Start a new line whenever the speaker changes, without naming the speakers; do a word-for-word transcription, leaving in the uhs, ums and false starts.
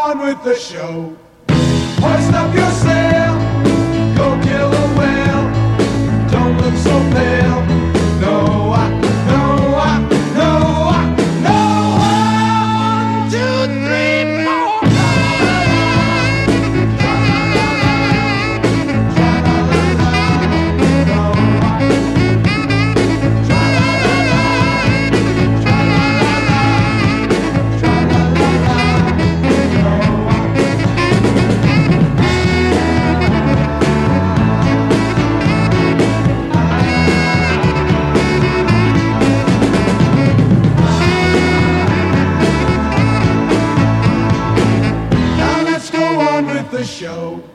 on with the show. Hoist up your sail, go kill a whale. Don't look so pale. No, I, no, I, no, I, no, I. One, two, three, four. The show.